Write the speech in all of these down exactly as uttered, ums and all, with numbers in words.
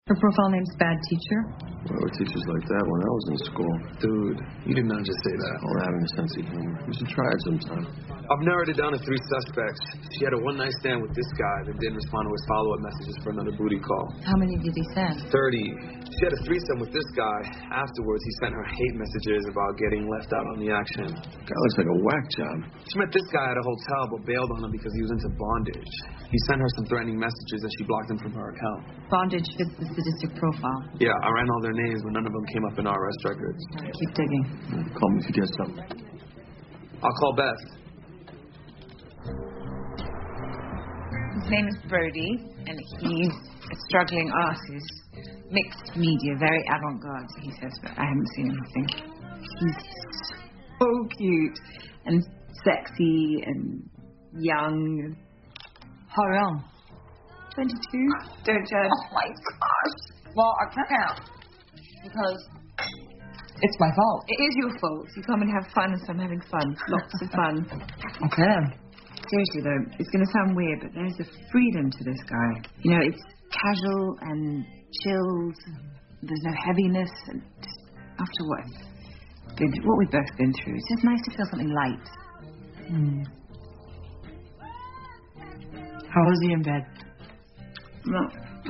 Her profile name's Bad Teacher. There were teachers like that when I was in school. Dude, you did not just say that. All having a sense of humor. You should try it sometime. I've narrowed it down to three suspects. She had a one-night stand with this guy that didn't respond to his follow-up messages for another booty call. How many did he send? thirty. She had a threesome with this guy. Afterwards, he sent her hate messages about getting left out on the action. Guy looks like a whack job. She met this guy at a hotel but bailed on him because he was into bondage. He sent her some threatening messages and she blocked him from her account. Bondage fits the sadistic profile. Yeah, I ran all their names, but none of them came up in our arrest records. Keep digging. Call me if you get something. I'll call Beth. His name is Brody, and he's a struggling artist. Mixed media, very avant-garde, he says, but I haven't seen anything. He's so cute and sexy and young. How young? twenty-two. Don't judge. Oh my gosh. Well, I can't count. Because it's my fault. It is your fault. You come and have fun, so I'm having fun. Lots of fun. Okay. Seriously, though, it's going to sound weird, but there's a freedom to this guy. You know, it's casual and chilled. There's no heaviness. And just after what, been, what we've both been through, it's just nice to feel something light. Hmm. How was he in bed? No.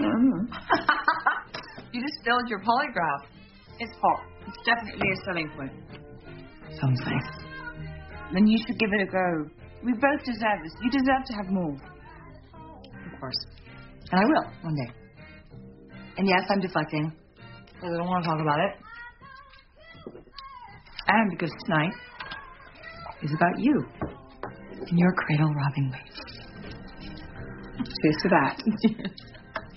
You just failed your polygraph. It's hot. It's definitely a selling point. Sounds nice. Then you should give it a go. We both deserve this. You deserve to have more. Of course. And I will, one day. And yes, I'm deflecting. Because I don't want to talk about it. And because tonight is about you. And your cradle-robbing ways. Cheers to that.